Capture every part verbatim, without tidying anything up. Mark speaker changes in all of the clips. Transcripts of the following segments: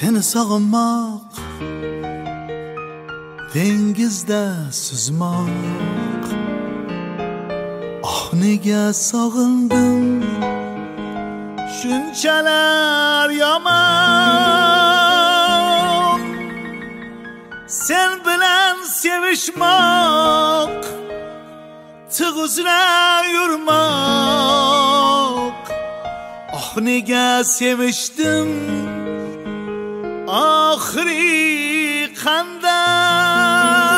Speaker 1: Seni sog'inmoq dengizda suzmoq. Oh nega sog'indim shunchalar yomon. Sen bilan sevishmoq, tig' uzra yurmoq. Oh nega sevishdim oxiri qanday.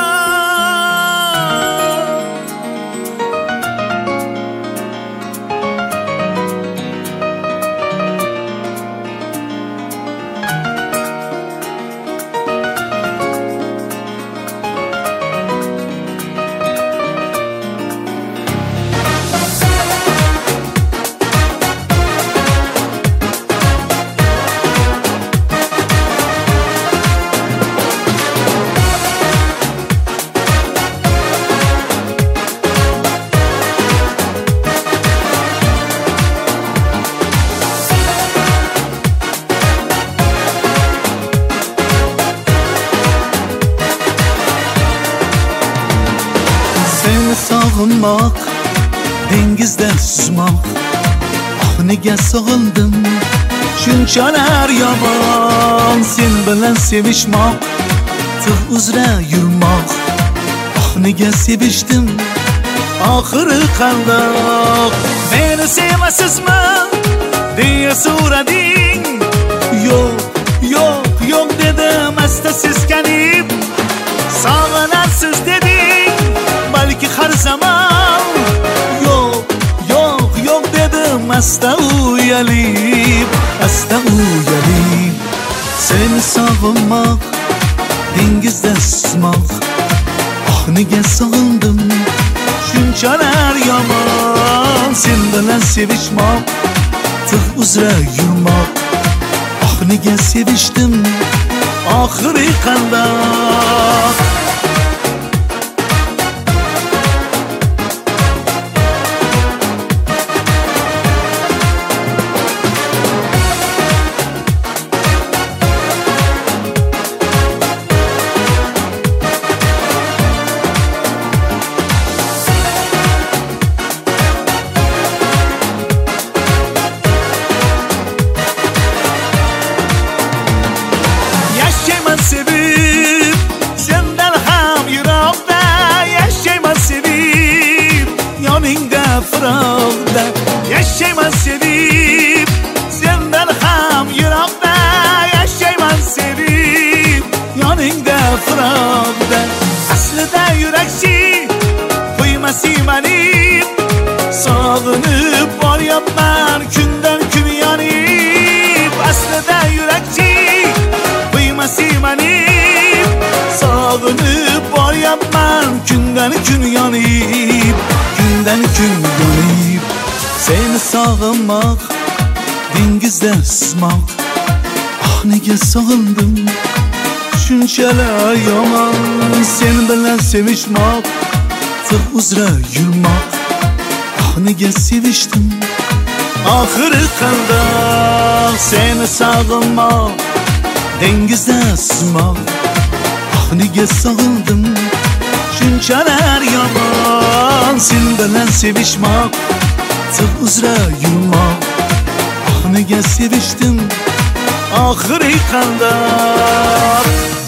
Speaker 1: Sog'inmoq, dengizda suzmoq. Oh nega sog'indim shunchalar yomon. Sen bilan sevishmoq, tig' uzra yurmoq. Oh nega sevishdim oxiri qandoq. Meni sevasizmi deya so'rading. Yo'q, yo'q, yo'q dedim asta seskanib. Sog'inarsiz deding balki har zaman. Yo'q, yo'q, yo'q dedim asta uyalib, asta uyalib. Seni sog'inmoq, dengizda suzmoq. Oh nega sog'indim shunchalar yomon. Sen bilan sevishmoq, tig' uzra yurmoq. Oh nega sevishdim oxiri qandoq. Sevib sendan ham yiroqda yashayman, sevib yoningda firoqda yashayman, sevib sendan ham yiroqda yashayman, sevib yoningda firoqda. Aslida yurakchi qo'ymasi manib, sog'inib boryapman kundan kun yonib. Aslida yurakchi qo'ymasi manib, sog'inib boryapman kundan kun yonib, kundan kun yonib. Seni sog'inmoq, dengizda suzmoq. Oh nega sog'indim shunchalar yomon. Sen bilan sevishmoq, tig' uzra yurmoq. Oh nega sevishdim oxiri qandoq. Seni sog'inmoq, dengizda suzmoq. Oh nega sog'indim shunchalar yomon. Sen bilan sevishmoq, tig' uzra yurmoq. Oh nega sevishdim oxiri qandoq.